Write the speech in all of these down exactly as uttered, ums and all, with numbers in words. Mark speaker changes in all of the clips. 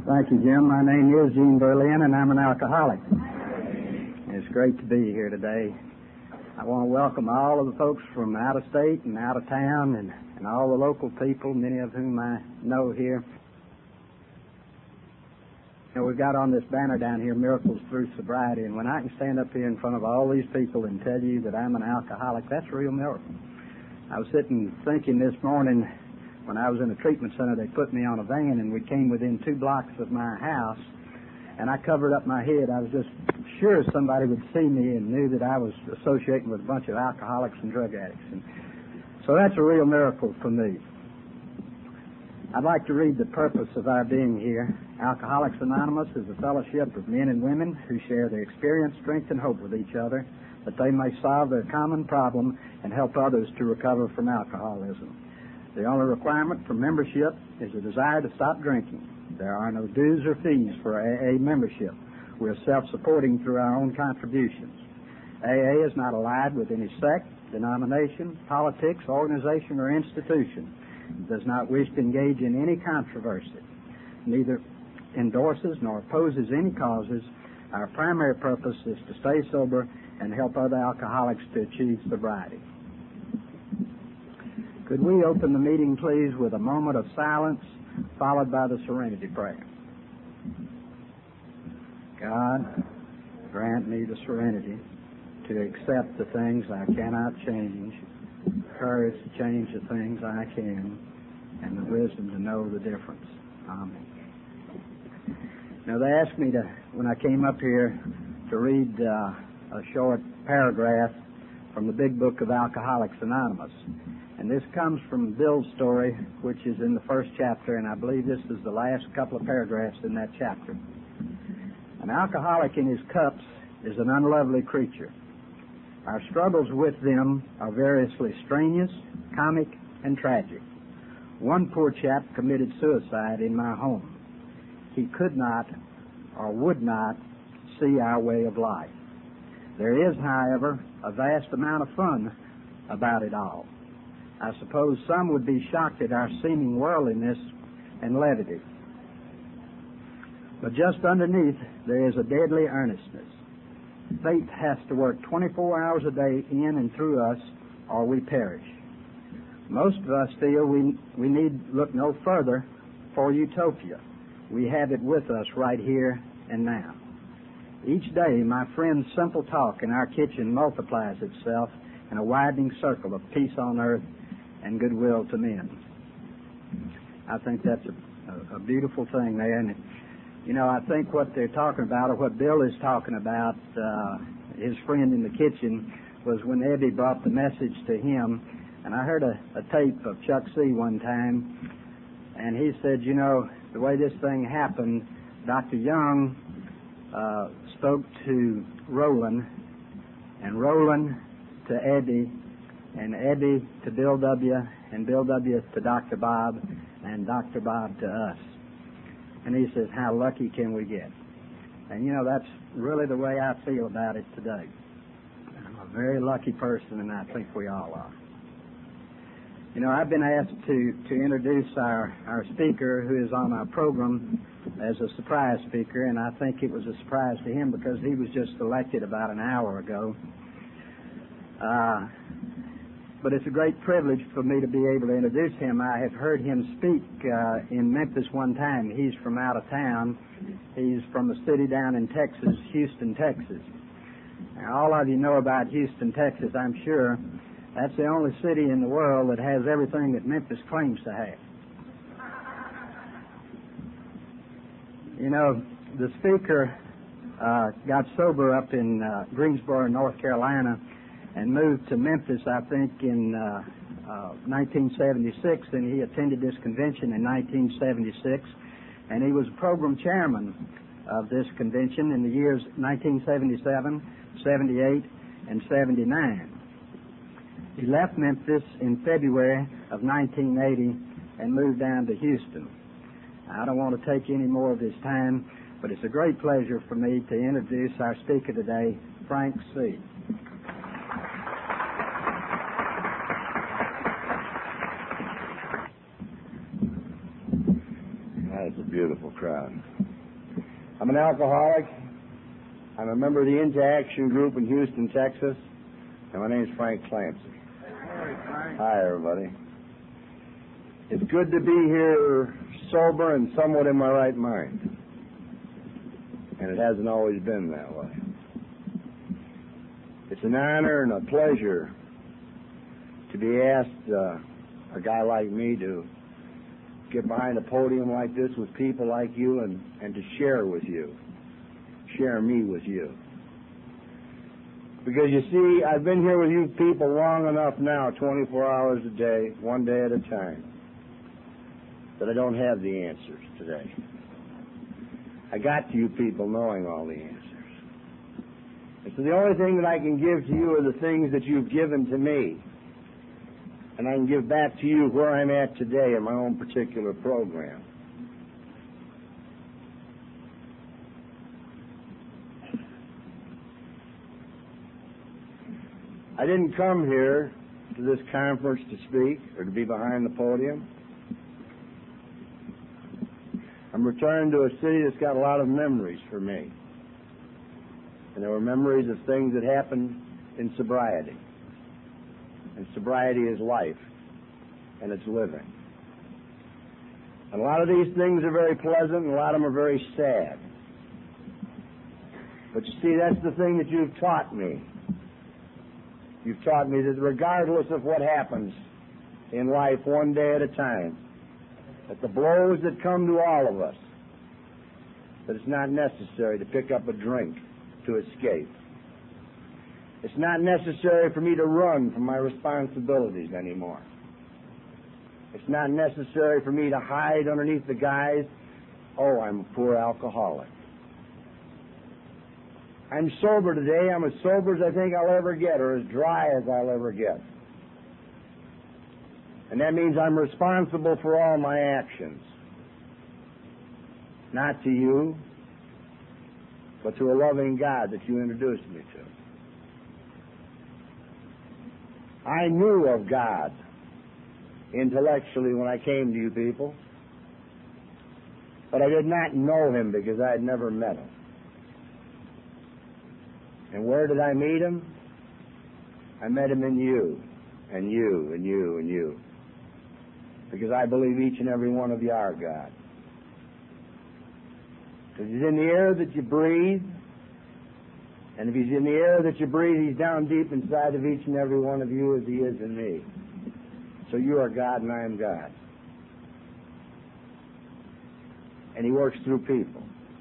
Speaker 1: Thank you, Jim. My name is Gene Berlin, and I'm an alcoholic. It's great to be here today. I want to welcome all of the folks from out of state and out of town and, and all the local people, many of whom I know here. You know, we've got on this banner down here, Miracles Through Sobriety, and when I can stand up here in front of all these people and tell you that I'm an alcoholic, that's a real miracle. I was sitting thinking this morning, when I was in a treatment center, they put me on a van, and we came within two blocks of my house, and I covered up my head. I was just sure somebody would see me and knew that I was associating with a bunch of alcoholics and drug addicts. And so that's a real miracle for me. I'd like to read the purpose of our being here. Alcoholics Anonymous is a fellowship of men and women who share their experience, strength, and hope with each other, that they may solve their common problem and help others to recover from alcoholism. The only requirement for membership is a desire to stop drinking. There are no dues or fees for A A membership. We are self-supporting through our own contributions. A A is not allied with any sect, denomination, politics, organization, or institution. It does not wish to engage in any controversy. Neither endorses nor opposes any causes. Our primary purpose is to stay sober and help other alcoholics to achieve sobriety. Could we open the meeting, please, with a moment of silence, followed by the Serenity Prayer? God, grant me the serenity to accept the things I cannot change, courage to change the things I can, and the wisdom to know the difference. Amen. Now, they asked me to, when I came up here, to read uh, a short paragraph from the Big Book of Alcoholics Anonymous. And this comes from Bill's story, which is in the first chapter, and I believe this is the last couple of paragraphs in that chapter. An alcoholic in his cups is an unlovely creature. Our struggles with them are variously strenuous, comic, and tragic. One poor chap committed suicide in my home. He could not or would not see our way of life. There is, however, a vast amount of fun about it all. I suppose some would be shocked at our seeming worldliness and levity. But just underneath, there is a deadly earnestness. Faith has to work twenty-four hours a day in and through us, or we perish. Most of us feel we, we need look no further for utopia. We have it with us right here and now. Each day, my friend's simple talk in our kitchen multiplies itself in a widening circle of peace on earth and goodwill to men. I think that's a, a, a beautiful thing there. And, you know, I think what they're talking about, or what Bill is talking about, uh, his friend in the kitchen, was when Eddie brought the message to him. And I heard a, a tape of Chuck C. one time, and he said, you know, the way this thing happened, Doctor Young uh, spoke to Roland, and Roland to Eddie, and Eddie to Bill W., and Bill W. to Doctor Bob, and Doctor Bob to us. And he says, how lucky can we get? And, you know, that's really the way I feel about it today. I'm a very lucky person, and I think we all are. You know, I've been asked to, to introduce our, our speaker who is on our program as a surprise speaker, and I think it was a surprise to him because he was just elected about an hour ago. Uh, but it's a great privilege for me to be able to introduce him. I have heard him speak uh, in Memphis one time. He's from out of town. He's from a city down in Texas, Houston, Texas. Now, all of you know about Houston, Texas, I'm sure. That's the only city in the world that has everything that Memphis claims to have. You know, the speaker uh, got sober up in uh, Greensboro, North Carolina, and moved to Memphis, I think, in uh, uh, nineteen seventy-six, and he attended this convention in nineteen seventy-six, and he was program chairman of this convention in the years nineteen seventy-seven, seventy-eight, and seventy-nine. He left Memphis in February of nineteen eighty and moved down to Houston. I don't want to take any more of his time, but it's a great pleasure for me to introduce our speaker today, Frank C.
Speaker 2: That's a beautiful crowd. I'm an alcoholic. I'm a member of the Into Action group in Houston, Texas, and my name is Frank Clancy. Hi, everybody. It's good to be here sober and somewhat in my right mind, and it hasn't always been that way. It's an honor and a pleasure to be asked, uh, a guy like me, to get behind a podium like this with people like you and, and to share with you, share me with you. Because you see, I've been here with you people long enough now, twenty-four hours a day, one day at a time, that I don't have the answers today. I got to you people knowing all the answers. And so the only thing that I can give to you are the things that you've given to me. And I can give back to you where I'm at today in my own particular program. I didn't come here to this conference to speak or to be behind the podium. I'm returning to a city that's got a lot of memories for me. And there were memories of things that happened in sobriety. And sobriety is life, and it's living. And a lot of these things are very pleasant, and a lot of them are very sad. But you see, that's the thing that you've taught me. You've taught me that regardless of what happens in life one day at a time, that the blows that come to all of us, that it's not necessary to pick up a drink to escape. It's not necessary for me to run from my responsibilities anymore. It's not necessary for me to hide underneath the guise, oh, I'm a poor alcoholic. I'm sober today. I'm as sober as I think I'll ever get, or as dry as I'll ever get. And that means I'm responsible for all my actions. Not to you, but to a loving God that you introduced me to. I knew of God intellectually when I came to you people, but I did not know him because I had never met him. And where did I meet him? I met him in you, and you, and you, and you. Because I believe each and every one of you are God. Because he's in the air that you breathe, and if he's in the air that you breathe, he's down deep inside of each and every one of you as he is in me. So you are God and I am God. And he works through people.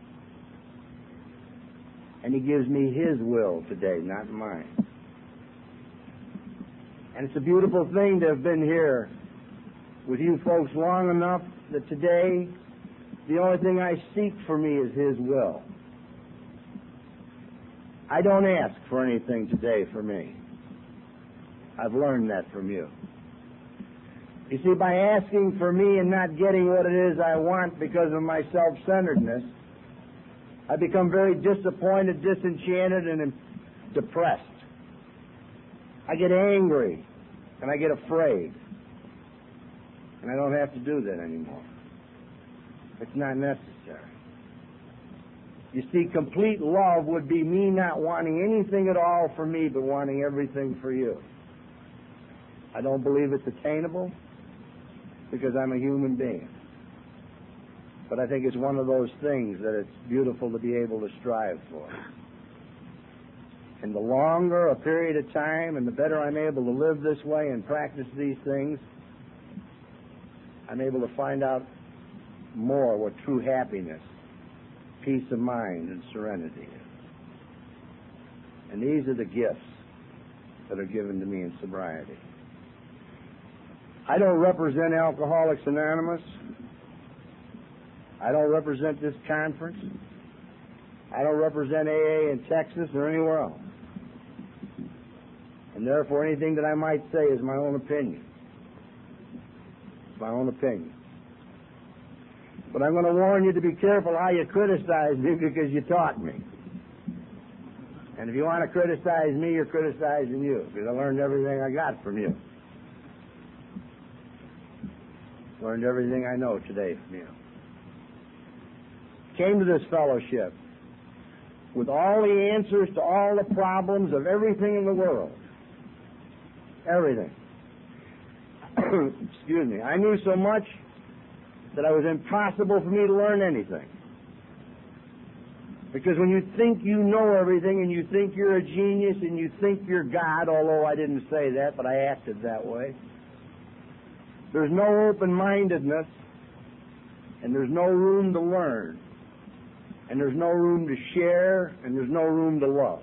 Speaker 2: And he gives me his will today, not mine. And it's a beautiful thing to have been here with you folks long enough that today the only thing I seek for me is his will. I don't ask for anything today for me. I've learned that from you. You see, by asking for me and not getting what it is I want because of my self-centeredness, I become very disappointed, disenchanted, and depressed. I get angry, and I get afraid. And I don't have to do that anymore. It's not necessary. You see, complete love would be me not wanting anything at all for me, but wanting everything for you. I don't believe it's attainable because I'm a human being. But I think it's one of those things that it's beautiful to be able to strive for. And the longer a period of time and the better I'm able to live this way and practice these things, I'm able to find out more what true happiness, peace of mind, and serenity is. And these are the gifts that are given to me in sobriety. I don't represent Alcoholics Anonymous. I don't represent this conference. I don't represent A A in Texas or anywhere else. And therefore anything that I might say is my own opinion. It's my own opinion. But I'm going to warn you to be careful how you criticize me because you taught me. And if you want to criticize me, you're criticizing you because I learned everything I got from you. Learned everything I know today from you. came to this fellowship with all the answers to all the problems of everything in the world. Everything. Excuse me. I knew so much that it was impossible for me to learn anything. Because when you think you know everything and you think you're a genius and you think you're God, although I didn't say that, but I acted that way, there's no open-mindedness and there's no room to learn and there's no room to share and there's no room to love.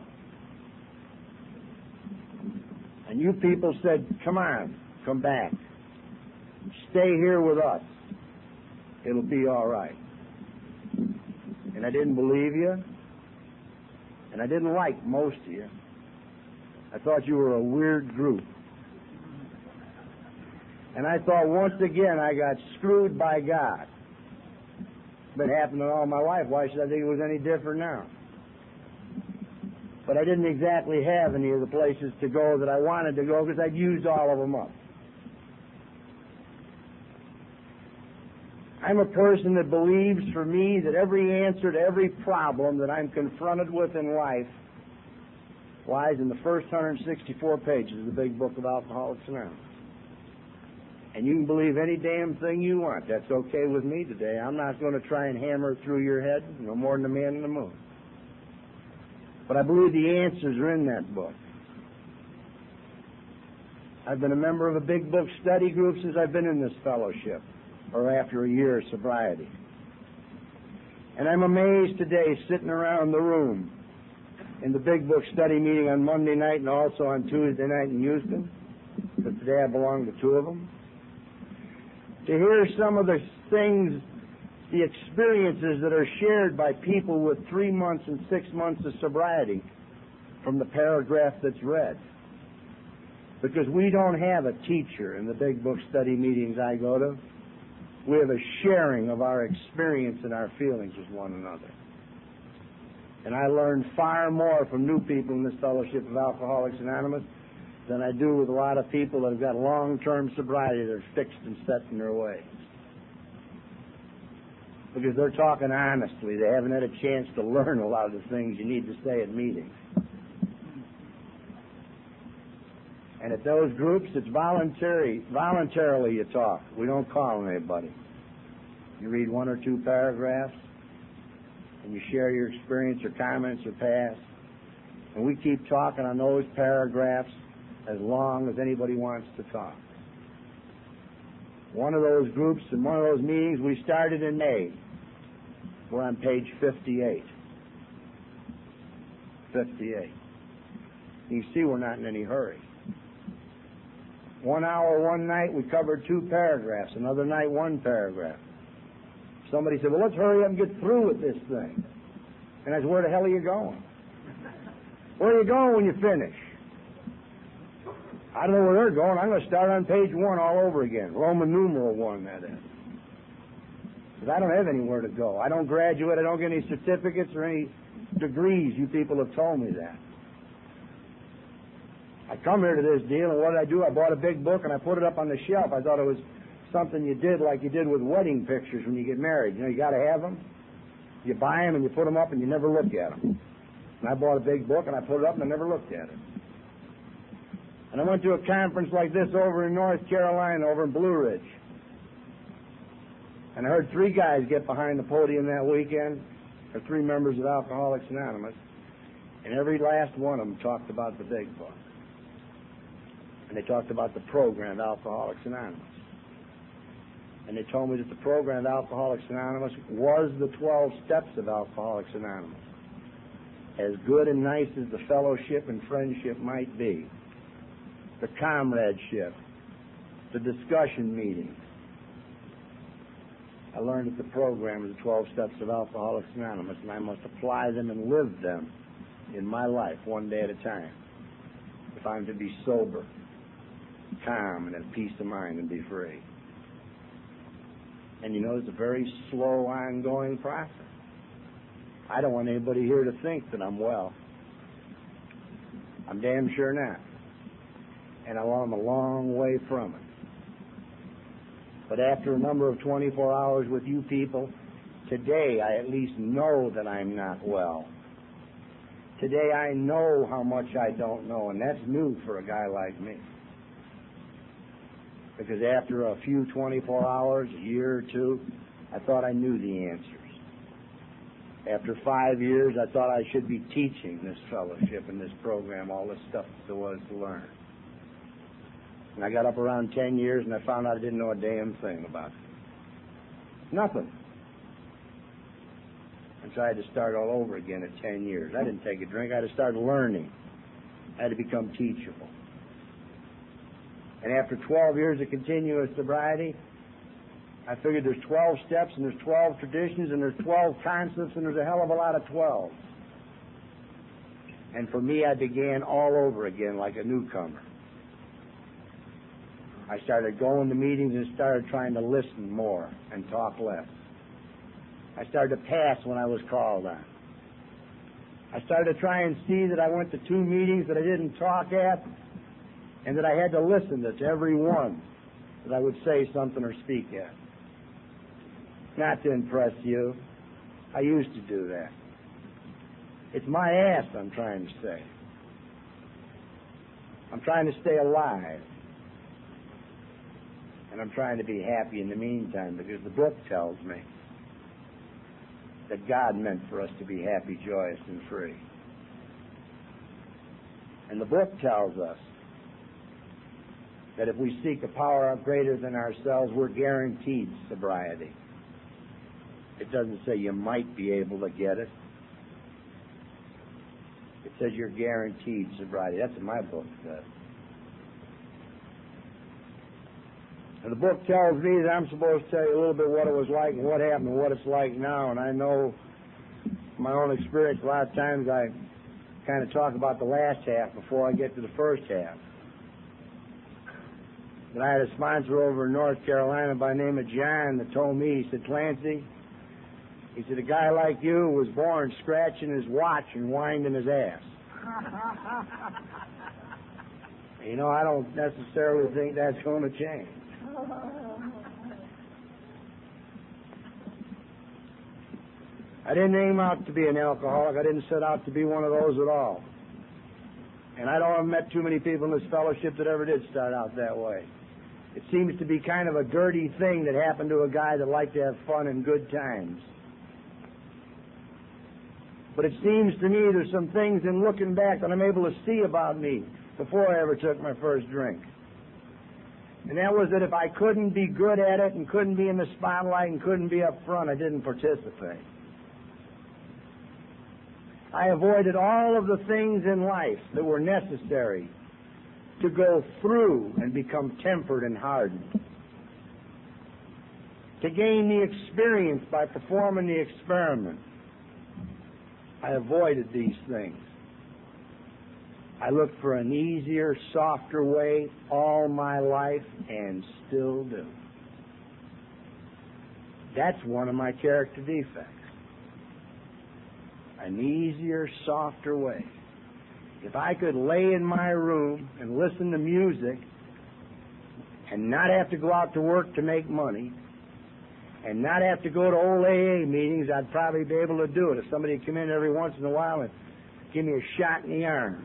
Speaker 2: And you people said, come on, come back. Stay here with us. It'll be all right. And I didn't believe you, and I didn't like most of you. I thought you were a weird group. And I thought once again I got screwed by God. It's been happening all my life. Why should I think it was any different now? But I didn't exactly have any of the places to go that I wanted to go because I'd used all of them up. I'm a person that believes, for me, that every answer to every problem that I'm confronted with in life lies in the first one hundred sixty-four pages of the big book of Alcoholics Anonymous. And you can believe any damn thing you want. That's okay with me today. I'm not going to try and hammer it through your head no more than the man in the moon. But I believe the answers are in that book. I've been a member of a big book study group since I've been in this fellowship, or after a year of sobriety. And I'm amazed today, sitting around the room in the big book study meeting on Monday night and also on Tuesday night in Houston, but today I belong to two of them, to hear some of the things, the experiences that are shared by people with three months and six months of sobriety from the paragraph that's read. Because we don't have a teacher in the big book study meetings I go to. We have a sharing of our experience and our feelings with one another. And I learn far more from new people in this fellowship of Alcoholics Anonymous than I do with a lot of people that have got long-term sobriety that are fixed and set in their ways. Because they're talking honestly. They haven't had a chance to learn a lot of the things you need to say at meetings. And at those groups, it's voluntary. Voluntarily you talk. We don't call anybody. You read one or two paragraphs, and you share your experience or comments or past, and we keep talking on those paragraphs as long as anybody wants to talk. One of those groups and one of those meetings we started in May. We're on page fifty-eight. fifty-eight. You see we're not in any hurry. One hour, one night, we covered two paragraphs. Another night, one paragraph. Somebody said, well, let's hurry up and get through with this thing. And I said, where the hell are you going? Where are you going when you finish? I don't know where they're going. I'm going to start on page one all over again. Roman numeral one, that is. Because I don't have anywhere to go. I don't graduate. I don't get any certificates or any degrees. You people have told me that. I come here to this deal, and what did I do? I bought a big book, and I put it up on the shelf. I thought it was something you did like you did with wedding pictures when you get married. You know, you got to have them. You buy them, and you put them up, and you never look at them. And I bought a big book, and I put it up, and I never looked at it. And I went to a conference like this over in North Carolina, over in Blue Ridge. And I heard three guys get behind the podium that weekend, or three members of Alcoholics Anonymous, and every last one of them talked about the big book. And they talked about the program, Alcoholics Anonymous. And they told me that the program, Alcoholics Anonymous, was the twelve steps of Alcoholics Anonymous. As good and nice as the fellowship and friendship might be, the comradeship, the discussion meetings, I learned that the program is the twelve steps of Alcoholics Anonymous, and I must apply them and live them in my life one day at a time if I'm to be sober, calm, and have peace of mind and be free. And you know, it's a very slow, ongoing process. I don't want anybody here to think that I'm well. I'm damn sure not. And I'm a long way from it. But after a number of twenty-four hours with you people, Today, I at least know that I'm not well. Today, I know how much I don't know, and that's new for a guy like me. Because after a few twenty-four hours, a year or two, I thought I knew the answers. After five years, I thought I should be teaching this fellowship and this program all this stuff there was to learn. And I got up around ten years and I found out I didn't know a damn thing about it. Nothing. And so I had to start all over again at ten years. I didn't take a drink. I had to start learning. I had to become teachable. And after twelve years of continuous sobriety, I figured there's twelve steps and there's twelve traditions and there's twelve concepts and there's a hell of a lot of twelve. And for me, I began all over again like a newcomer. I started going to meetings and started trying to listen more and talk less. I started to pass when I was called on. I started to try and see that I went to two meetings that I didn't talk at and that I had to listen to every one that I would say something or speak at. Not to impress you. I used to do that. It's my ass I'm trying to say. I'm trying to stay alive. And I'm trying to be happy in the meantime, because the book tells me that God meant for us to be happy, joyous, and free. And the book tells us that if we seek a power greater than ourselves, we're guaranteed sobriety. It doesn't say you might be able to get it. It says you're guaranteed sobriety. That's what my book says. And the book tells me that I'm supposed to tell you a little bit what it was like and what happened and what it's like now. And I know from my own experience, a lot of times I kind of talk about the last half before I get to the first half. But I had a sponsor over in North Carolina by the name of John that told me, he said, Clancy, he said, a guy like you was born scratching his watch and winding his ass. You know, I don't necessarily think that's going to change. I didn't aim out to be an alcoholic. I didn't set out to be one of those at all. And I don't have met too many people in this fellowship that ever did start out that way. It seems to be kind of a dirty thing that happened to a guy that liked to have fun and good times. But it seems to me there's some things in looking back that I'm able to see about me before I ever took my first drink. And that was that if I couldn't be good at it and couldn't be in the spotlight and couldn't be up front, I didn't participate. I avoided all of the things in life that were necessary to go through and become tempered and hardened. To gain the experience by performing the experiment. I avoided these things. I looked for an easier, softer way all my life and still do. That's one of my character defects. An easier, softer way. If I could lay in my room and listen to music and not have to go out to work to make money and not have to go to old A A meetings, I'd probably be able to do it. If somebody would come in every once in a while and give me a shot in the arm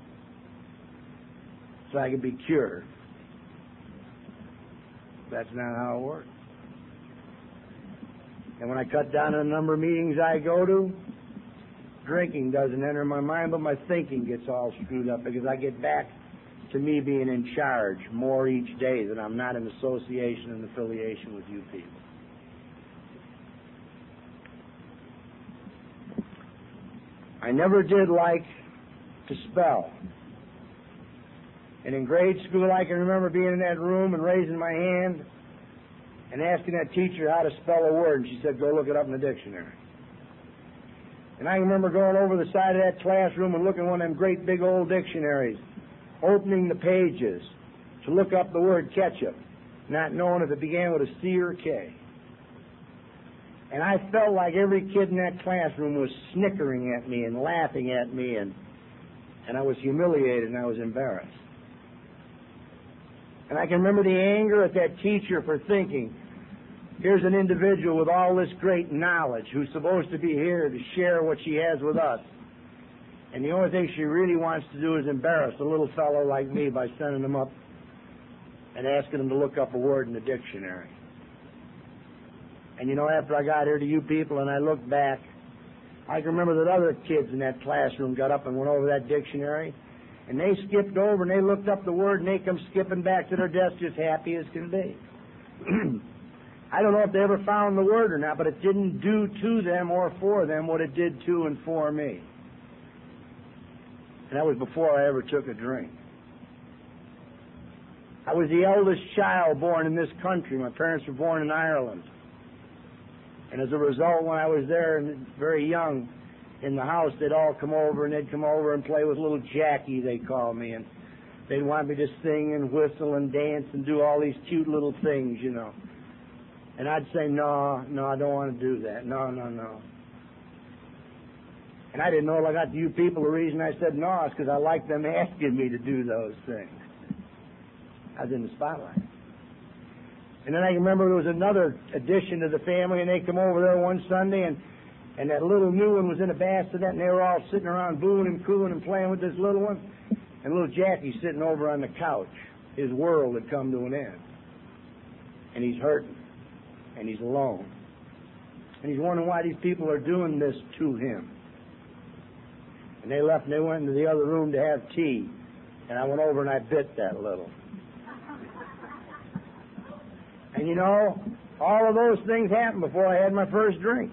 Speaker 2: so I could be cured. That's not how it works. And when I cut down on the number of meetings I go to, drinking doesn't enter my mind, but my thinking gets all screwed up because I get back to me being in charge more each day, that I'm not in association and affiliation with you people. I never did like to spell. And in grade school, I can remember being in that room and raising my hand and asking that teacher how to spell a word, and she said, go look it up in the dictionary. And I remember going over the side of that classroom and looking at one of them great big old dictionaries, opening the pages to look up the word ketchup, not knowing if it began with a C or a K. And I felt like every kid in that classroom was snickering at me and laughing at me, and, and I was humiliated and I was embarrassed. And I can remember the anger at that teacher for thinking Here's an individual with all this great knowledge who's supposed to be here to share what she has with us. And the only thing she really wants to do is embarrass a little fellow like me by sending him up and asking him to look up a word in the dictionary. And you know, after I got here to you people and I looked back, I can remember that other kids in that classroom got up and went over that dictionary, and they skipped over and they looked up the word and they come skipping back to their desk just happy as can be. I don't know if they ever found the word or not, but it didn't do to them or for them what it did to and for me. And that was before I ever took a drink. I was the eldest child born in this country. My parents were born in Ireland. And as a result, when I was there and very young in the house, they'd all come over and they'd come over and play with little Jackie, they call me. And they'd want me to sing and whistle and dance and do all these cute little things, you know. And I'd say, no, no, I don't want to do that. No, no, no. And I didn't know, like I got to you people, the reason I said no is because I liked them asking me to do those things. I was in the spotlight. And then I remember there was another addition to the family, and they come over there one Sunday, and, and that little new one was in a bassinet, and they were all sitting around booing and cooing and playing with this little one. And little Jackie sitting over on the couch. His world had come to an end. And he's hurting. And he's alone. And he's wondering why these people are doing this to him. And they left and they went into the other room to have tea. And I went over and I bit that little. And you know, all of those things happened before I had my first drink.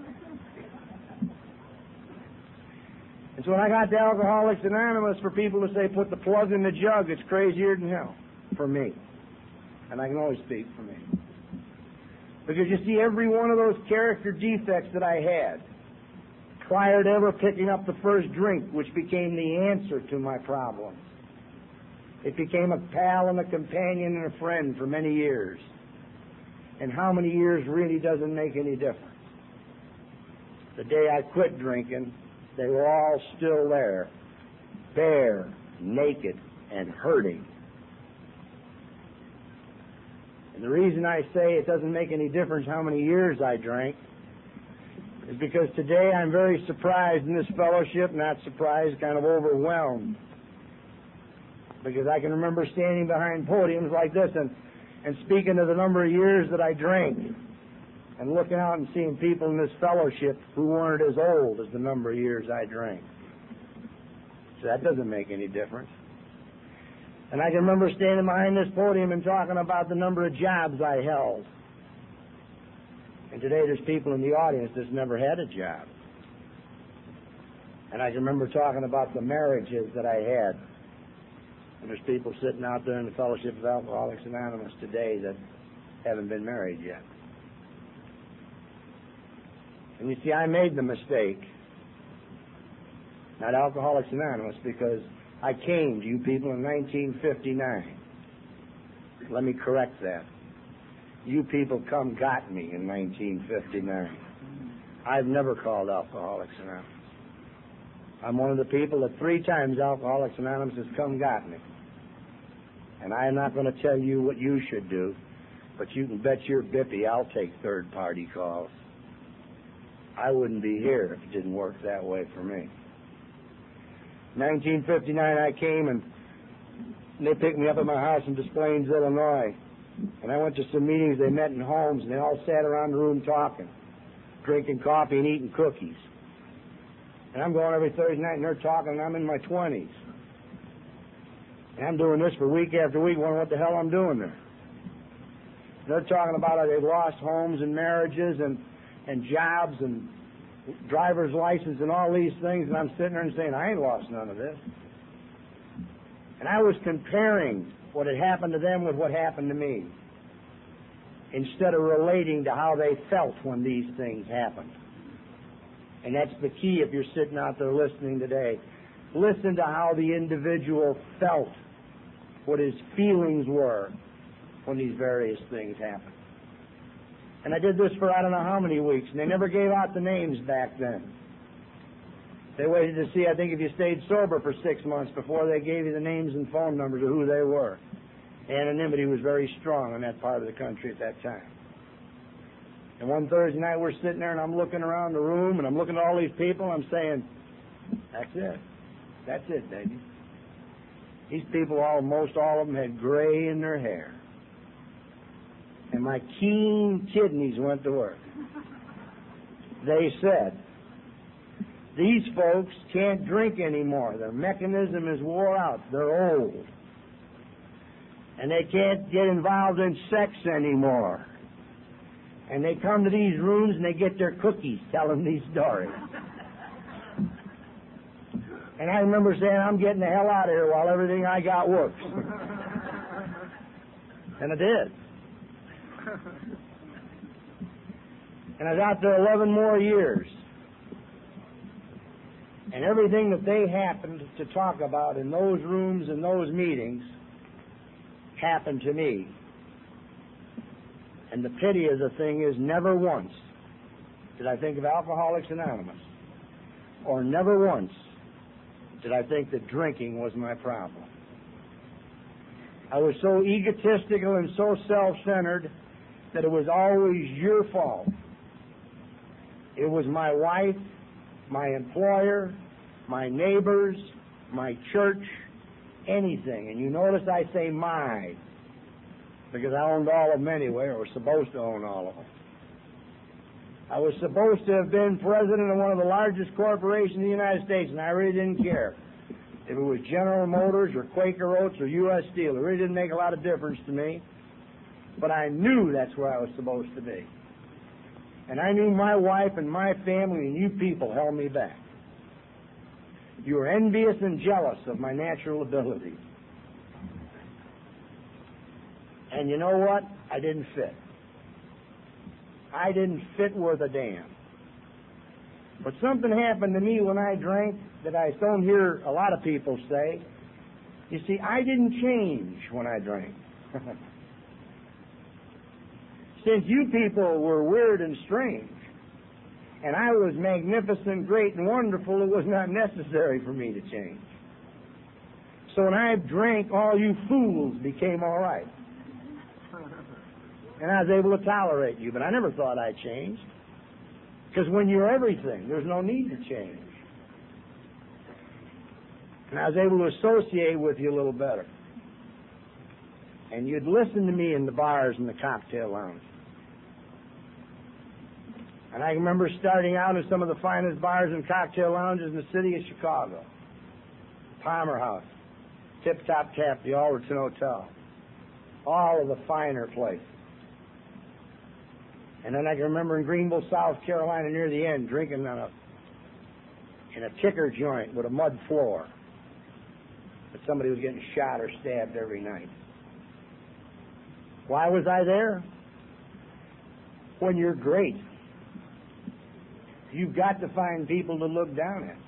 Speaker 2: And so when I got to Alcoholics Anonymous, for people to say, put the plug in the jug, it's crazier than hell for me. And I can always speak for me. Because you see, every one of those character defects that I had, prior to ever picking up the first drink, which became the answer to my problems, it became a pal and a companion and a friend for many years. And how many years really doesn't make any difference. The day I quit drinking, they were all still there, bare, naked, and hurting. And the reason I say it doesn't make any difference how many years I drank is because today I'm very surprised in this fellowship, not surprised, kind of overwhelmed. Because I can remember standing behind podiums like this and, and speaking of the number of years that I drank and looking out and seeing people in this fellowship who weren't as old as the number of years I drank. So that doesn't make any difference. And I can remember standing behind this podium and talking about the number of jobs I held. And today there's people in the audience that's never had a job. And I can remember talking about the marriages that I had. And there's people sitting out there in the Fellowship of Alcoholics Anonymous today that haven't been married yet. And you see, I made the mistake, not Alcoholics Anonymous, because I came to you people in nineteen fifty-nine. Let me correct that. You people come got me in nineteen fifty-nine. I've never called Alcoholics Anonymous. I'm one of the people that three times Alcoholics Anonymous has come got me. And I am not going to tell you what you should do, but you can bet your bippy I'll take third-party calls. I wouldn't be here if it didn't work that way for me. nineteen fifty-nine I came and they picked me up at my house in Des Plaines, Illinois. And I went to some meetings. They met in homes and they all sat around the room talking, drinking coffee and eating cookies. And I'm going every Thursday night and they're talking and I'm in my twenties. And I'm doing this for week after week, wondering what the hell I'm doing there. They're talking about how they've lost homes and marriages and, and jobs and driver's license and all these things, and I'm sitting there and saying, I ain't lost none of this. And I was comparing what had happened to them with what happened to me, instead of relating to how they felt when these things happened. And that's the key if you're sitting out there listening today. Listen to how the individual felt, what his feelings were when these various things happened. And I did this for I don't know how many weeks, and they never gave out the names back then. They waited to see, I think, if you stayed sober for six months before they gave you the names and phone numbers of who they were. Anonymity was very strong in that part of the country at that time. And one Thursday night we're sitting there and I'm looking around the room and I'm looking at all these people and I'm saying, that's it. That's it, baby. These people, almost all of them, had gray in their hair. And my keen kidneys went to work. They said, these folks can't drink anymore. Their mechanism is wore out. They're old. And they can't get involved in sex anymore. And they come to these rooms and they get their cookies telling these stories. And I remember saying, I'm getting the hell out of here while everything I got works. And I did. And I was out there eleven more years. And everything that they happened to talk about in those rooms and those meetings happened to me. And the pity of the thing is, never once did I think of Alcoholics Anonymous, or never once did I think that drinking was my problem. I was so egotistical and so self-centered that it was always your fault. It was my wife, my employer, my neighbors, my church, anything. And you notice I say my, because I owned all of them anyway, or was supposed to own all of them. I was supposed to have been president of one of the largest corporations in the United States, and I really didn't care. If it was General Motors or Quaker Oats or U S Steel, it really didn't make a lot of difference to me. But I knew that's where I was supposed to be. And I knew my wife and my family and you people held me back. You were envious and jealous of my natural ability. And you know what? I didn't fit. I didn't fit worth a damn. But something happened to me when I drank that I don't hear a lot of people say. You see, I didn't change when I drank. Since you people were weird and strange, and I was magnificent, great, and wonderful, it was not necessary for me to change. So when I drank, all you fools became all right. And I was able to tolerate you, but I never thought I changed. Because when you're everything, there's no need to change. And I was able to associate with you a little better. And you'd listen to me in the bars and the cocktail lounge. And I remember starting out in some of the finest bars and cocktail lounges in the city of Chicago. Palmer House, Tip Top Tap, the Alderton Hotel. All of the finer places. And then I can remember in Greenville, South Carolina, near the end, drinking on a, in a kicker joint with a mud floor. But somebody was getting shot or stabbed every night. Why was I there? When you're great, you've got to find people to look down at.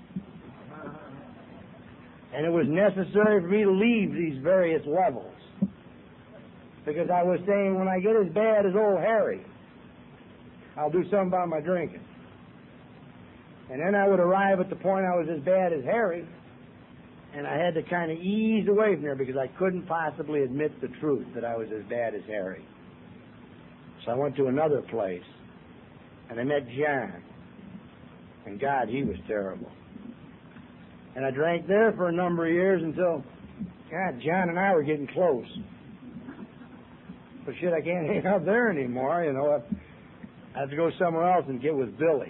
Speaker 2: And it was necessary for me to leave these various levels. Because I was saying, when I get as bad as old Harry, I'll do something about my drinking. And then I would arrive at the point I was as bad as Harry, and I had to kind of ease away from there because I couldn't possibly admit the truth that I was as bad as Harry. So I went to another place, and I met John. And God, he was terrible. And I drank there for a number of years until, God, John and I were getting close. But shit, I can't hang out there anymore, you know. I have to go somewhere else and get with Billy.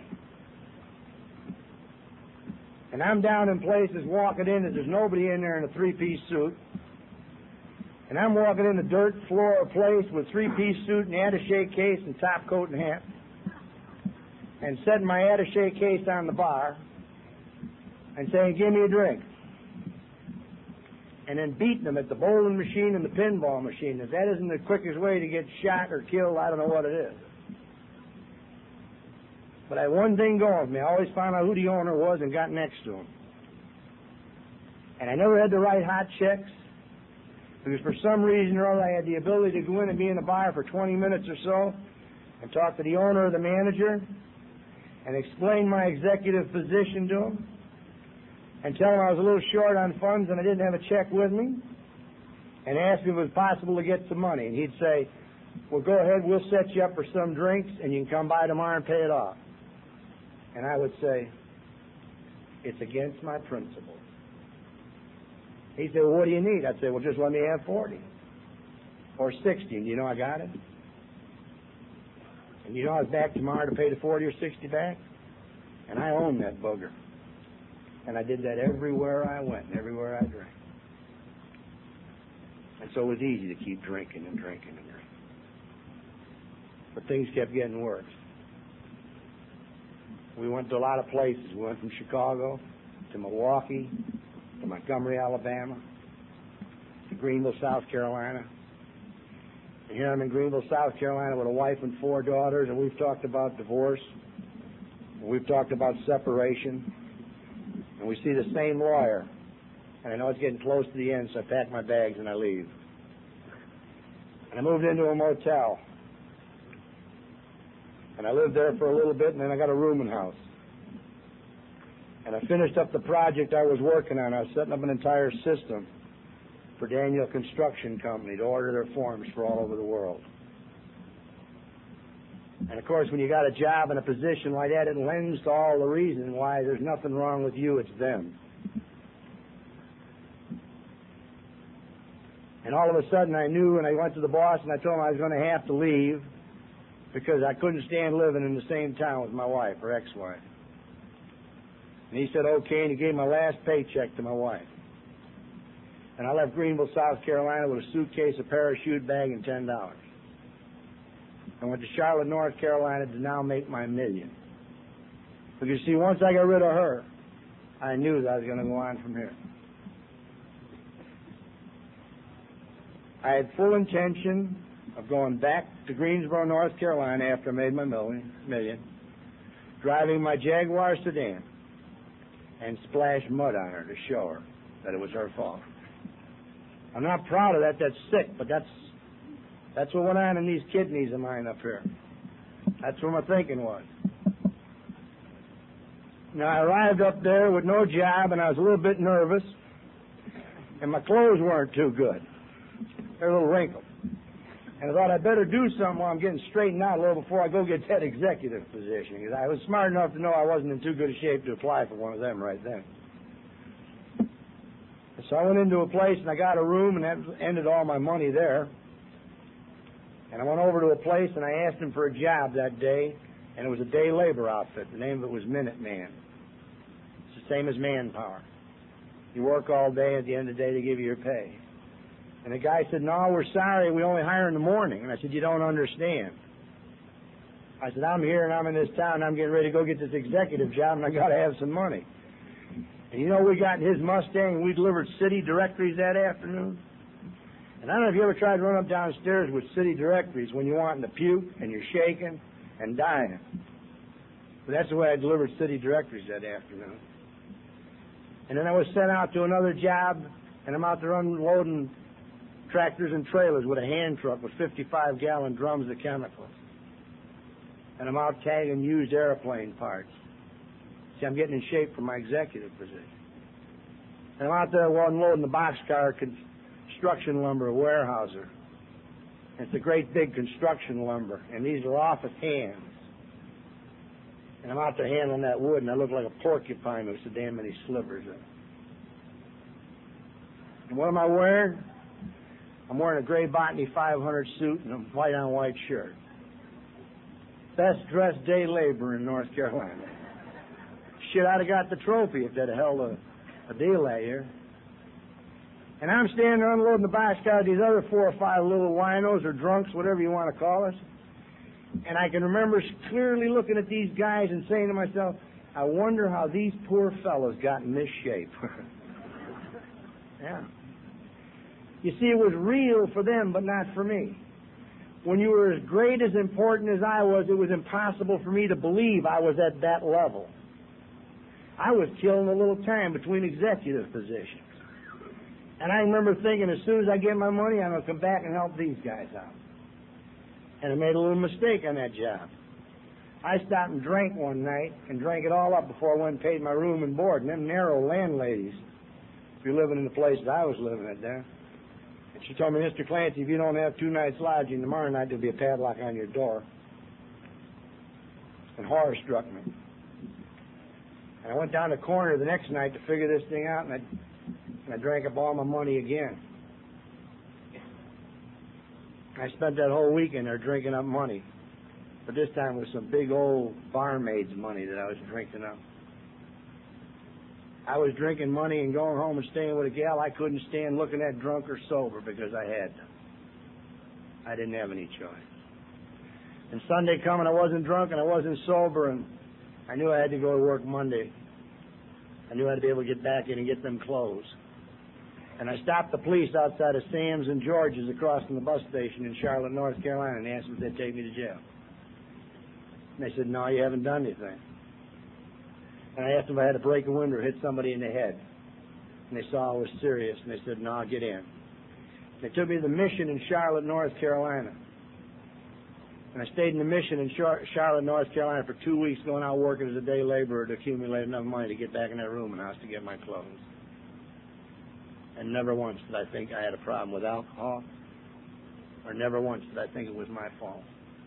Speaker 2: And I'm down in places walking in, and there's nobody in there in a three-piece suit. And I'm walking in a dirt floor place with three-piece suit and attaché case and top coat and hat. And setting my attaché case on the bar and saying, give me a drink. And then beating them at the bowling machine and the pinball machine. If that isn't the quickest way to get shot or killed, I don't know what it is. But I had one thing going with me. I always found out who the owner was and got next to him. And I never had to write hot checks because for some reason or other I had the ability to go in and be in the bar for twenty minutes or so and talk to the owner or the manager and explain my executive position to him and tell him I was a little short on funds and I didn't have a check with me and ask him if it was possible to get some money. And he'd say, well, go ahead, we'll set you up for some drinks, and you can come by tomorrow and pay it off. And I would say, it's against my principles. He said, well, what do you need? I'd say, well, just let me have forty or sixty. And you know I got it? And you know I was back tomorrow to pay the forty or sixty back? And I own that booger. And I did that everywhere I went and everywhere I drank. And so it was easy to keep drinking and drinking and drinking. But things kept getting worse. We went to a lot of places. We went from Chicago to Milwaukee, to Montgomery, Alabama, to Greenville, South Carolina. And here I'm in Greenville, South Carolina with a wife and four daughters, and we've talked about divorce. And we've talked about separation. And we see the same lawyer. And I know it's getting close to the end, so I pack my bags and I leave. And I moved into a motel. And I lived there for a little bit, and then I got a rooming house. And I finished up the project I was working on. I was setting up an entire system for Daniel Construction Company to order their forms for all over the world. And, of course, when you got a job and a position like that, it lends to all the reason why there's nothing wrong with you, it's them. And all of a sudden I knew, and I went to the boss and I told him I was going to have to leave because I couldn't stand living in the same town with my wife, or ex-wife. And he said, okay, and he gave my last paycheck to my wife. And I left Greenville, South Carolina with a suitcase, a parachute bag, and ten dollars. I went to Charlotte, North Carolina to now make my million. Because, see, once I got rid of her, I knew that I was going to go on from here. I had full intention of going back to Greensboro, North Carolina after I made my million, million driving my Jaguar sedan and splash mud on her to show her that it was her fault. I'm not proud of that. That's sick, but that's that's what went on in these kidneys of mine up here. That's where my thinking was. Now, I arrived up there with no job, and I was a little bit nervous, and my clothes weren't too good. They're a little wrinkled. And I thought I'd better do something while I'm getting straightened out a little before I go get that executive position, because I was smart enough to know I wasn't in too good a shape to apply for one of them right then. So I went into a place and I got a room, and that ended all my money there. And I went over to a place and I asked him for a job that day, and it was a day labor outfit. The name of it was Minuteman. It's the same as Manpower. You work all day, at the end of the day they give you your pay. And the guy said, no, we're sorry, we only hire in the morning. And I said, you don't understand. I said, I'm here and I'm in this town and I'm getting ready to go get this executive job, and I got to have some money. And you know, we got in his Mustang and we delivered city directories that afternoon. And I don't know if you ever tried to run up downstairs with city directories when you're wanting to puke and you're shaking and dying. But that's the way I delivered city directories that afternoon. And then I was sent out to another job, and I'm out there unloading tractors and trailers with a hand truck with fifty-five gallon drums of chemicals. And I'm out tagging used airplane parts. See, I'm getting in shape for my executive position. And I'm out there unloading the boxcar construction lumber, a warehouser. It's a great big construction lumber, and these are office hands. And I'm out there handling that wood, and I look like a porcupine with so damn many slivers in it. And what am I wearing? I'm wearing a gray Botany five hundred suit and a white-on-white shirt. Best dressed day laborer in North Carolina. Shit, I'd have got the trophy if they'd have held a, a deal that year. And I'm standing there unloading the boxcar with these other four or five little winos or drunks, whatever you want to call us. And I can remember clearly looking at these guys and saying to myself, I wonder how these poor fellows got in this shape. Yeah. You see, it was real for them, but not for me. When you were as great, as important as I was, it was impossible for me to believe I was at that level. I was killing a little time between executive positions. And I remember thinking, as soon as I get my money, I'm going to come back and help these guys out. And I made a little mistake on that job. I stopped and drank one night and drank it all up before I went and paid my room and board. And them narrow landladies, if you're living in the place that I was living at there, And she told me, Mister Clancy, if you don't have two nights lodging tomorrow night, there'll be a padlock on your door. And horror struck me. And I went down the corner the next night to figure this thing out, and I, and I drank up all my money again. I spent that whole weekend there drinking up money. But this time it was some big old barmaid's money that I was drinking up. I was drinking money and going home and staying with a gal I couldn't stand looking at drunk or sober because I had to. I didn't have any choice. And Sunday coming, I wasn't drunk and I wasn't sober, and I knew I had to go to work Monday. I knew I had to be able to get back in and get them clothes. And I stopped the police outside of Sam's and George's across from the bus station in Charlotte, North Carolina, and asked them if they'd take me to jail. And they said, no, you haven't done anything. And I asked them if I had to break a window or hit somebody in the head. And they saw I was serious, and they said, no, get in. They took me to the mission in Charlotte, North Carolina. And I stayed in the mission in Char- Charlotte, North Carolina for two weeks, going out working as a day laborer to accumulate enough money to get back in that rooming house to get my clothes. And never once did I think I had a problem with alcohol, or never once did I think it was my fault.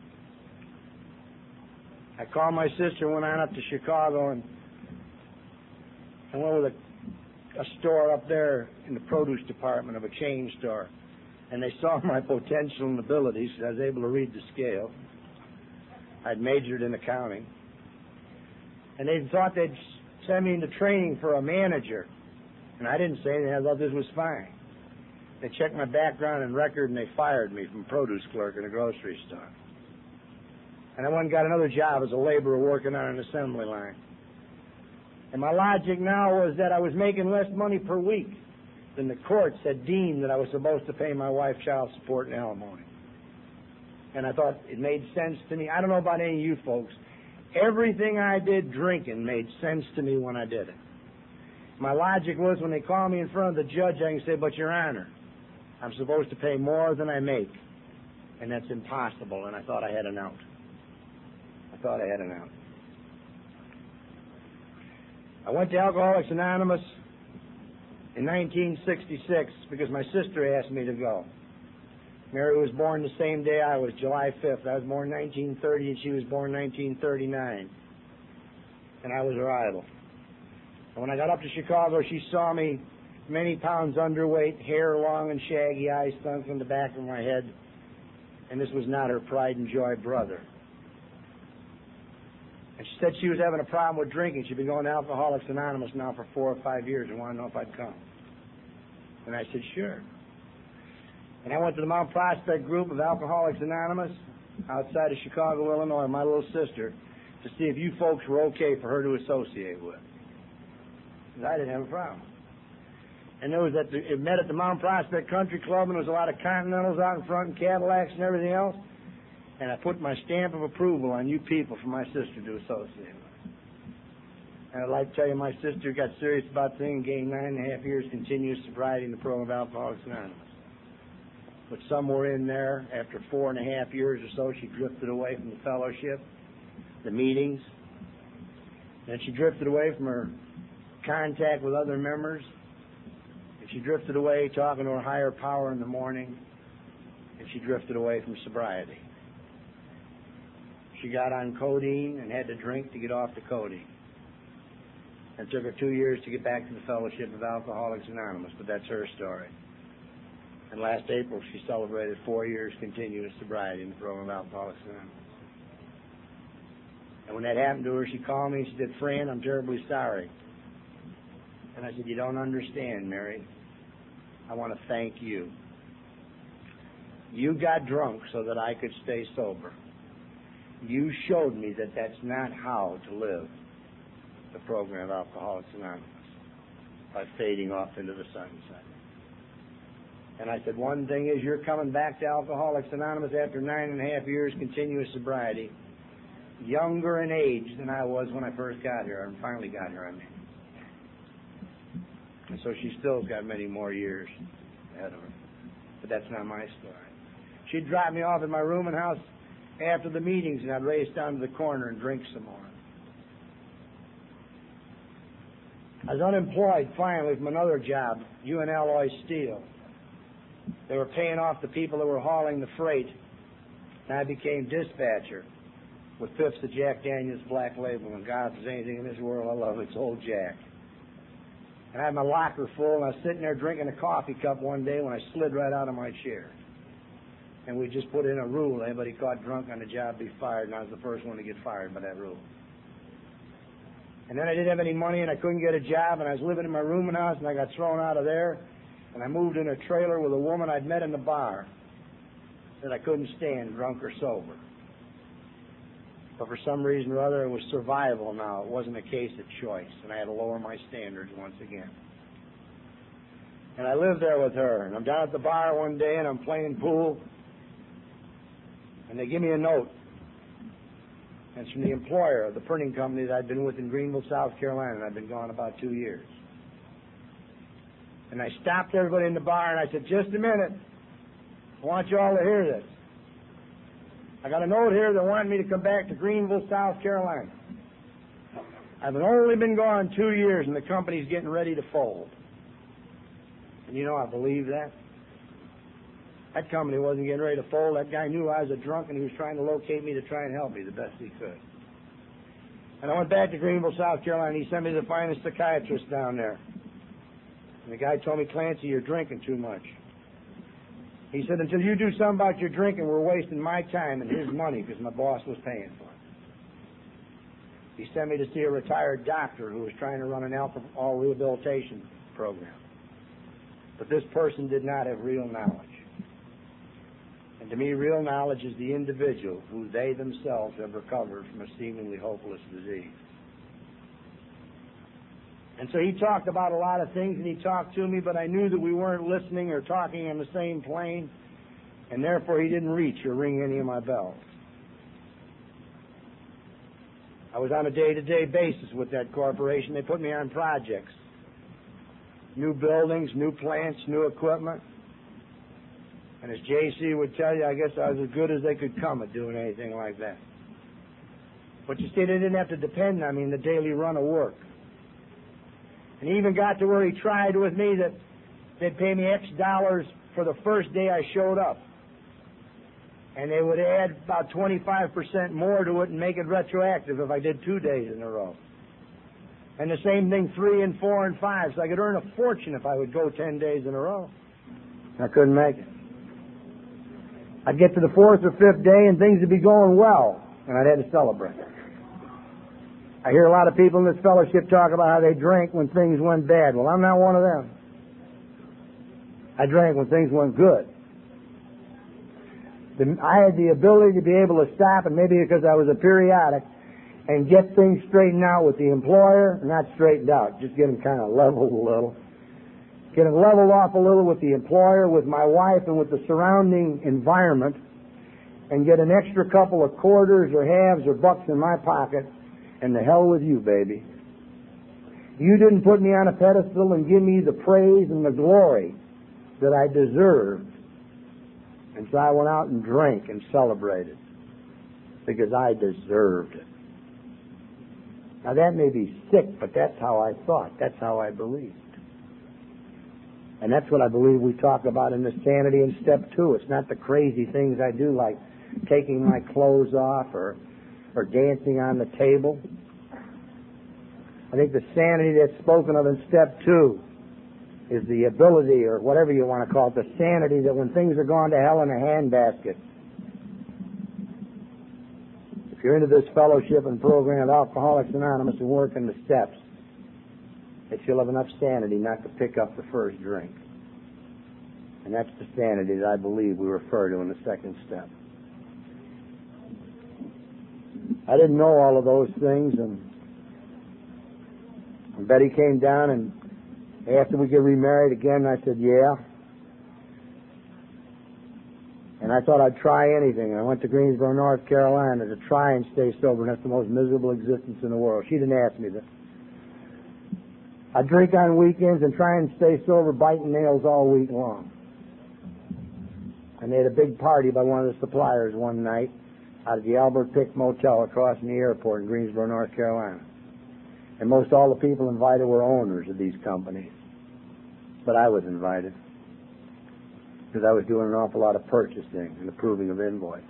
Speaker 2: I called my sister, went on up to Chicago, and I went with a, a store up there in the produce department of a chain store. And they saw my potential and abilities. I was able to read the scale. I'd majored in accounting. And they thought they'd send me into training for a manager. And I didn't say anything. I thought this was fine. They checked my background and record, and they fired me from produce clerk in a grocery store. And I went and got another job as a laborer working on an assembly line. And my logic now was that I was making less money per week than the courts had deemed that I was supposed to pay my wife child support and alimony. And I thought it made sense to me. I don't know about any of you folks. Everything I did drinking made sense to me when I did it. My logic was when they call me in front of the judge, I can say, but Your Honor, I'm supposed to pay more than I make. And that's impossible. And I thought I had an out. I thought I had an out. I went to Alcoholics Anonymous in nineteen sixty-six because my sister asked me to go. Mary was born the same day I was, July fifth. I was born nineteen thirty and she was born nineteen thirty-nine. And I was her idol. And when I got up to Chicago, she saw me many pounds underweight, hair long and shaggy, eyes sunk in the back of my head. And this was not her pride and joy brother. And she said she was having a problem with drinking. She'd been going to Alcoholics Anonymous now for four or five years and wanted to know if I'd come. And I said, sure. And I went to the Mount Prospect group of Alcoholics Anonymous outside of Chicago, Illinois, my little sister, to see if you folks were okay for her to associate with. Because I didn't have a problem. And there was at the, it met at the Mount Prospect Country Club, and there was a lot of Continentals out in front and Cadillacs and everything else. And I put my stamp of approval on you people for my sister to associate with. And I'd like to tell you, my sister got serious about things, gained nine and a half years continuous sobriety in the program of Alcoholics Anonymous. But somewhere in there, after four and a half years or so, she drifted away from the fellowship, the meetings. Then she drifted away from her contact with other members. And she drifted away talking to her higher power in the morning. And she drifted away from sobriety. She got on codeine and had to drink to get off the codeine. It took her two years to get back to the fellowship of Alcoholics Anonymous, but that's her story. And last April, she celebrated four years continuous sobriety in the program of Alcoholics Anonymous. And when that happened to her, she called me and she said, Fran, I'm terribly sorry. And I said, you don't understand, Mary. I want to thank you. You got drunk so that I could stay sober. You showed me that that's not how to live the program of Alcoholics Anonymous, by fading off into the sunset. And I said, one thing is you're coming back to Alcoholics Anonymous after nine and a half years continuous sobriety, younger in age than I was when I first got here, and finally got here, I mean. And so she still's got many more years ahead of her. But that's not my story. She'd drop me off at my rooming house after the meetings, and I'd race down to the corner and drink some more. I was unemployed finally from another job, U N Alloy Steel. They were paying off the people that were hauling the freight, and I became dispatcher with fifths of Jack Daniels Black Label. And God, if there's anything in this world I love, it's Old Jack. And I had my locker full, and I was sitting there drinking a coffee cup one day when I slid right out of my chair. And we just put in a rule, anybody caught drunk on the job be fired, and I was the first one to get fired by that rule. And then I didn't have any money, and I couldn't get a job, and I was living in my rooming house, and I got thrown out of there, and I moved in a trailer with a woman I'd met in the bar that I couldn't stand, drunk or sober. But for some reason or other, it was survival now. It wasn't a case of choice, and I had to lower my standards once again. And I lived there with her, and I'm down at the bar one day, and I'm playing pool, and they give me a note. And it's from the employer of the printing company that I'd been with in Greenville, South Carolina, and I'd been gone about two years. And I stopped everybody in the bar, and I said, just a minute. I want you all to hear this. I got a note here that wanted me to come back to Greenville, South Carolina. I've only been gone two years, and the company's getting ready to fold. And you know, I believe that. That company wasn't getting ready to fold. That guy knew I was a drunk, and he was trying to locate me to try and help me the best he could. And I went back to Greenville, South Carolina. He sent me to the finest psychiatrist down there. And the guy told me, Clancy, you're drinking too much. He said, until you do something about your drinking, we're wasting my time and his money because my boss was paying for it. He sent me to see a retired doctor who was trying to run an alcohol rehabilitation program. But this person did not have real knowledge. And to me, real knowledge is the individual who they themselves have recovered from a seemingly hopeless disease. And so he talked about a lot of things, and he talked to me, but I knew that we weren't listening or talking on the same plane, and therefore he didn't reach or ring any of my bells. I was on a day-to-day basis with that corporation. They put me on projects. New buildings, new plants, new equipment. And as J C would tell you, I guess I was as good as they could come at doing anything like that. But you see, they didn't have to depend on me in the daily run of work. And he even got to where he tried with me that they'd pay me X dollars for the first day I showed up. And they would add about twenty-five percent more to it and make it retroactive if I did two days in a row. And the same thing three and four and five. So I could earn a fortune if I would go ten days in a row. I couldn't make it. I'd get to the fourth or fifth day and things would be going well, and I'd have to celebrate. I hear a lot of people in this fellowship talk about how they drank when things went bad. Well, I'm not one of them. I drank when things went good. The, I had the ability to be able to stop, and maybe because I was a periodic, and get things straightened out with the employer, not straightened out, just get them kind of leveled a little. Get them leveled off a little with the employer, with my wife, and with the surrounding environment, and get an extra couple of quarters or halves or bucks in my pocket, and the hell with you, baby. You didn't put me on a pedestal and give me the praise and the glory that I deserved. And so I went out and drank and celebrated because I deserved it. Now that may be sick, but that's how I thought. That's how I believed. And that's what I believe we talk about in the sanity in step two. It's not the crazy things I do like taking my clothes off or or dancing on the table. I think the sanity that's spoken of in step two is the ability, or whatever you want to call it, the sanity that when things are gone to hell in a handbasket, if you're into this fellowship and program of Alcoholics Anonymous and work in the steps, that you'll have enough sanity not to pick up the first drink. And that's the sanity that I believe we refer to in the second step. I didn't know all of those things, and when Betty came down and after we get remarried again, I said, yeah. And I thought I'd try anything. I went to Greensboro, North Carolina to try and stay sober, and that's the most miserable existence in the world. She didn't ask me that. I'd drink on weekends and try and stay sober, biting nails all week long. And they had a big party by one of the suppliers one night out of the Albert Pick Motel across from the airport in Greensboro, North Carolina. And most all the people invited were owners of these companies. But I was invited. because I was doing an awful lot of purchasing and approving of invoices.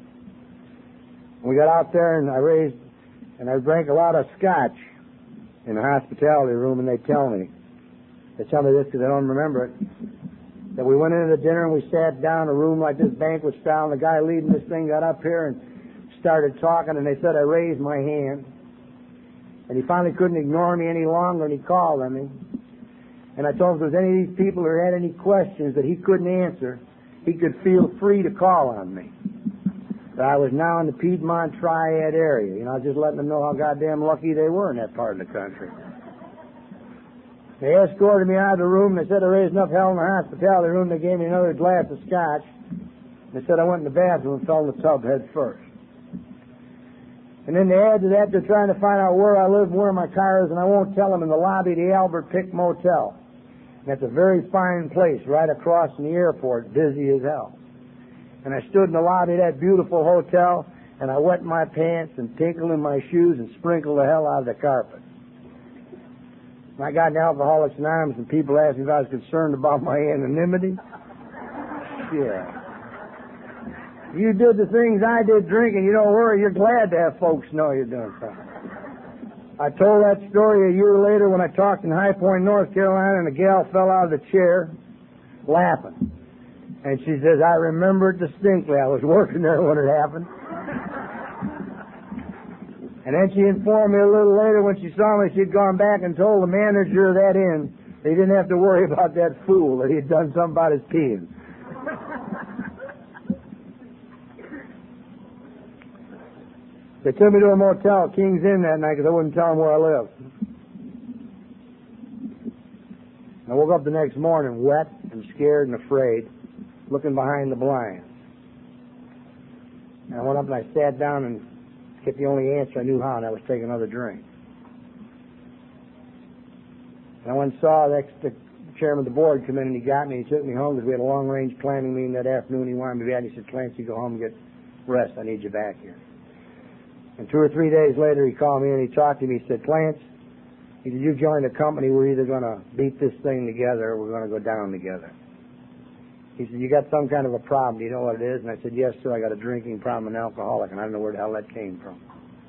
Speaker 2: We got out there, and I raised, and I drank a lot of scotch in the hospitality room, and they tell me, they tell me this because I don't remember it, that we went into the dinner and we sat down in a room like this, banquet style, and the guy leading this thing got up here and started talking, and they said I raised my hand, and he finally couldn't ignore me any longer, and he called on me, and I told him if there was any of these people who had any questions that he couldn't answer, he could feel free to call on me. That I was now in the Piedmont Triad area. You know, I was just letting them know how goddamn lucky they were in that part of the country. They escorted me out of the room, and they said I raised enough hell in the hospitality room. They gave me another glass of scotch. They said I went in the bathroom and fell in the tub head first. And then they add to that, they're trying to find out where I live and where my car is, and I won't tell them, in the lobby of the Albert Pick Motel. And that's a very fine place right across from the airport, busy as hell. And I stood in the lobby of that beautiful hotel, and I wet my pants and tinkled in my shoes and sprinkled the hell out of the carpet. And I got in Alcoholics Anonymous, and people asked me if I was concerned about my anonymity. Yeah. You did the things I did drinking, you don't worry, you're glad to have folks know you're doing something. I told that story a year later when I talked in High Point, North Carolina, and a gal fell out of the chair laughing. And she says, I remember it distinctly. I was working there when it happened. And then she informed me a little later when she saw me, she'd gone back and told the manager of that inn they didn't have to worry about that fool, that he'd done something about his peeing. They took me to a motel, King's Inn, that night because I wouldn't tell them where I lived. I woke up the next morning wet and scared and afraid, looking behind the blinds. And I went up and I sat down and get the only answer I knew how, and that was take another drink. And I went and saw the, the chairman of the board come in, and he got me, he took me home because we had a long-range planning meeting that afternoon. He wanted me back. He said, Clancy, go home and get rest. I need you back here. And two or three days later, he called me and he talked to me. He said, Clance, he said, you joined a company. We're either going to beat this thing together or we're going to go down together. He said, you got some kind of a problem. Do you know what it is? And I said, yes, sir. I got a drinking problem, an alcoholic, and I don't know where the hell that came from.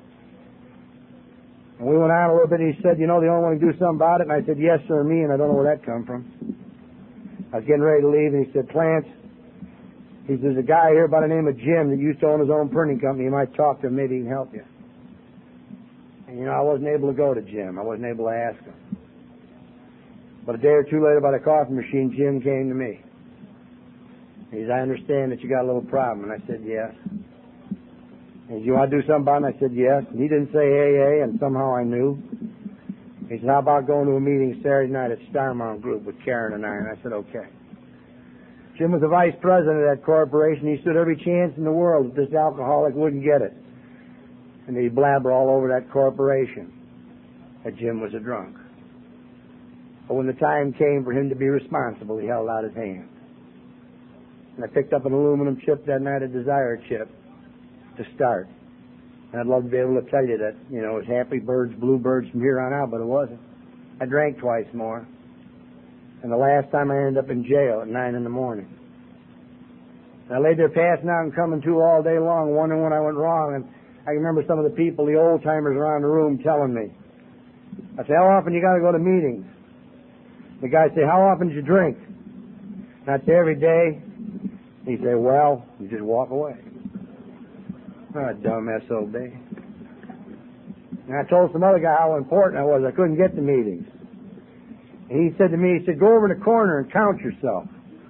Speaker 2: And we went on a little bit, and he said, you know, the only one who can do something about it? And I said, yes, sir, me, and I don't know where that come from. I was getting ready to leave, and he said, Clance, he says, there's a guy here by the name of Jim that used to own his own printing company. You might talk to him, maybe he can help you. And, you know, I wasn't able to go to Jim. I wasn't able to ask him. But a day or two later, by the coffee machine, Jim came to me. He said, I understand that you got a little problem. And I said, yes. He said, you want to do something about it? And I said, yes. And he didn't say hey, hey, and somehow I knew. He said, how about going to a meeting Saturday night at Starmount Group with Karen and I? And I said, okay. Jim was the vice president of that corporation. He stood every chance in the world that this alcoholic wouldn't get it. And he'd blabber all over that corporation that Jim was a drunk. But when the time came for him to be responsible, he held out his hand. And I picked up an aluminum chip that night, a Desire chip, to start. And I'd love to be able to tell you that, you know, it was happy birds, bluebirds from here on out, but it wasn't. I drank twice more. And the last time I ended up in jail at nine in the morning. And I laid there passing out and coming to all day long, wondering when I went wrong. And I remember some of the people, the old timers around the room, telling me. I said, how often you got to go to meetings? The guy said, how often did you drink? And I'd say, every day. He'd say, well, you just walk away. Oh, dumb S O B. And I told some other guy how important I was. I couldn't get to meetings. And he said to me, he said, go over in the corner and count yourself.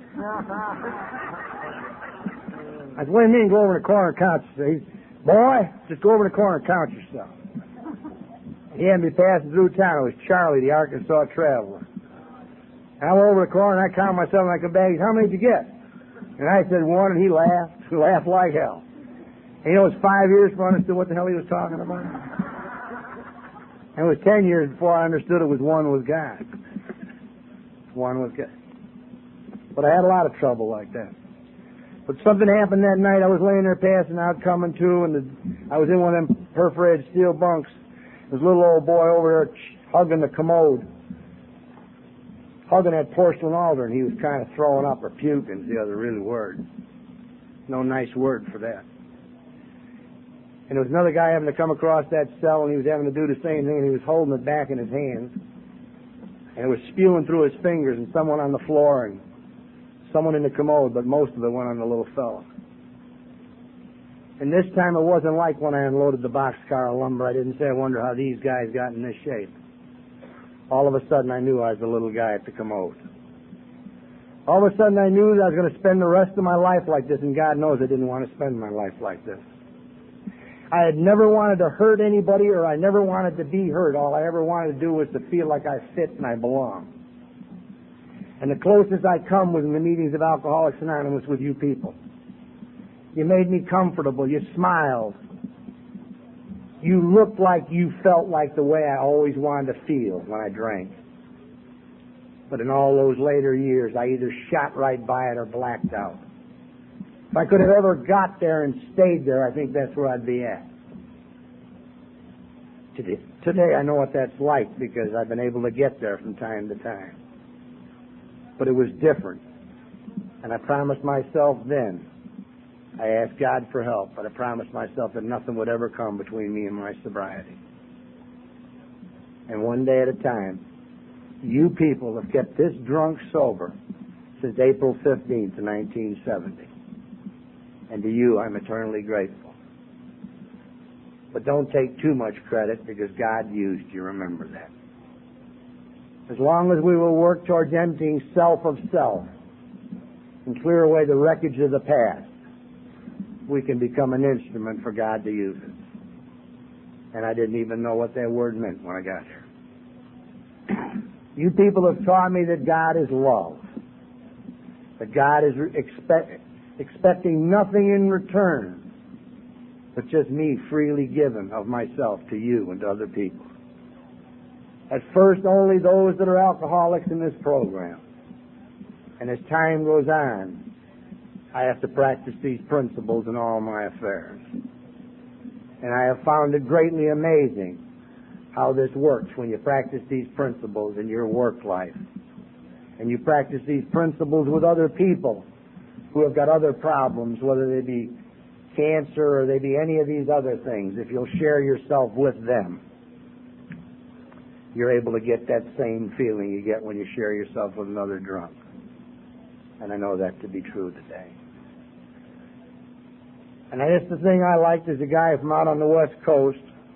Speaker 2: I said, what do you mean go over in the corner and count yourself? He said, boy, just go over in the corner and count yourself. He had me passing through town. It was Charlie, the Arkansas Traveler. I went over the corner and I counted myself and I come back. He said, how many did you get? And I said one, and he laughed. He laughed like hell. And you know, it was five years before I understood what the hell he was talking about. And it was ten years before I understood it was one with God. One with God. But I had a lot of trouble like that. But something happened that night. I was laying there passing out, coming to, and the, I was in one of them perforated steel bunks. This little old boy over there hugging the commode. hugging that porcelain altar, and he was kind of throwing up or puking, is the other really word. No nice word for that. And there was another guy having to come across that cell, and he was having to do the same thing, and he was holding it back in his hands. And it was spewing through his fingers, and someone on the floor, and someone in the commode, but most of it went on the little fellow. And this time it wasn't like when I unloaded the boxcar of lumber. I didn't say, I wonder how these guys got in this shape. All of a sudden I knew I was the little guy at the commode. All of a sudden I knew that I was going to spend the rest of my life like this, and God knows I didn't want to spend my life like this. I had never wanted to hurt anybody, or I never wanted to be hurt. All I ever wanted to do was to feel like I fit and I belong. And the closest I come was in the meetings of Alcoholics Anonymous with you people. You made me comfortable. You smiled. You looked like you felt like the way I always wanted to feel when I drank. But in all those later years, I either shot right by it or blacked out. If I could have ever got there and stayed there, I think that's where I'd be at. Today, today I know what that's like because I've been able to get there from time to time. But it was different. And I promised myself then, I asked God for help, but I promised myself that nothing would ever come between me and my sobriety. And one day at a time, you people have kept this drunk sober since April fifteenth, nineteen seventy. And to you, I'm eternally grateful. But don't take too much credit because God used you, remember that. As long as we will work towards emptying self of self and clear away the wreckage of the past, we can become an instrument for God to use it. And I didn't even know what that word meant when I got here. You people have taught me that God is love, that God is expect, expecting nothing in return but just me freely given of myself to you and to other people. At first, only those that are alcoholics in this program. And as time goes on, I have to practice these principles in all my affairs. And I have found it greatly amazing how this works when you practice these principles in your work life. And you practice these principles with other people who have got other problems, whether they be cancer or they be any of these other things. If you'll share yourself with them, you're able to get that same feeling you get when you share yourself with another drunk. And I know that to be true today. And I guess the thing I liked is a guy from out on the West Coast.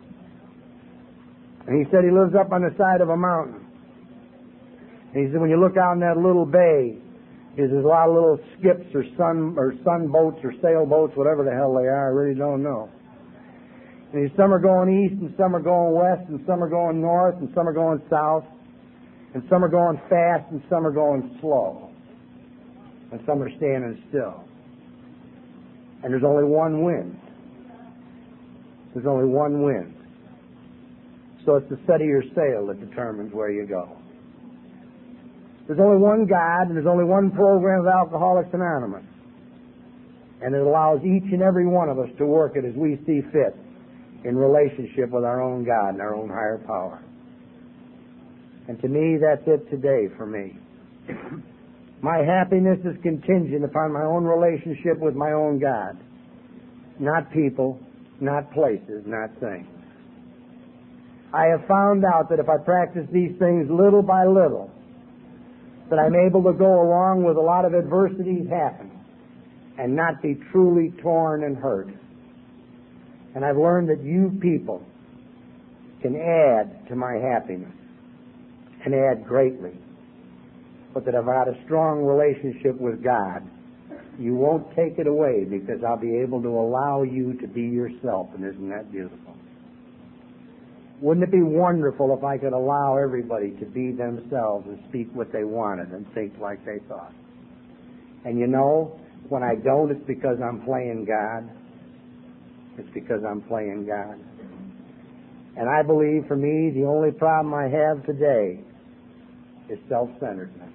Speaker 2: And he said he lives up on the side of a mountain. And he said when you look out in that little bay, there's a lot of little skips or sun or sun boats or sailboats, whatever the hell they are, I really don't know. And some are going east and some are going west and some are going north and some are going south and some are going fast and some are going slow. And some are standing still. And there's only one wind. There's only one wind. So it's the set of your sail that determines where you go. There's only one God, and there's only one program of Alcoholics Anonymous. And it allows each and every one of us to work it as we see fit in relationship with our own God and our own higher power. And to me, that's it today for me. My happiness is contingent upon my own relationship with my own God. Not people, not places, not things. I have found out that if I practice these things little by little, that I'm able to go along with a lot of adversities happening and not be truly torn and hurt. And I've learned that you people can add to my happiness and add greatly. But that if I had a strong relationship with God, you won't take it away because I'll be able to allow you to be yourself. And isn't that beautiful? Wouldn't it be wonderful if I could allow everybody to be themselves and speak what they wanted and think like they thought? And you know, when I don't, it's because I'm playing God. It's because I'm playing God. And I believe for me, the only problem I have today is self-centeredness.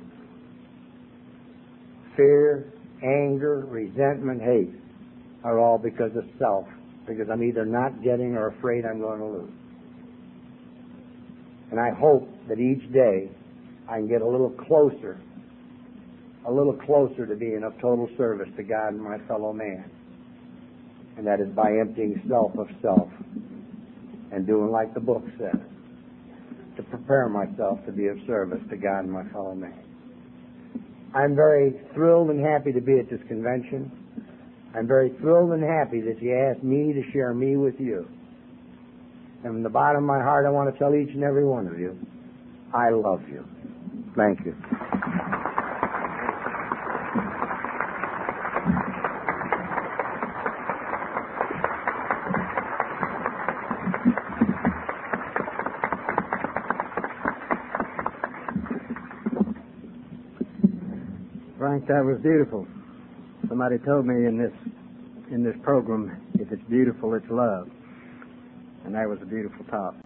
Speaker 2: Fear, anger, resentment, hate are all because of self. Because I'm either not getting or afraid I'm going to lose. And I hope that each day I can get a little closer, a little closer to being of total service to God and my fellow man. And that is by emptying self of self and doing like the book says, to prepare myself to be of service to God and my fellow man. I'm very thrilled and happy to be at this convention. I'm very thrilled and happy that you asked me to share me with you. And from the bottom of my heart, I want to tell each and every one of you, I love you. Thank you.
Speaker 1: Frank, that was beautiful. Somebody told me in this in this program, if it's beautiful, it's love. And that was a beautiful talk.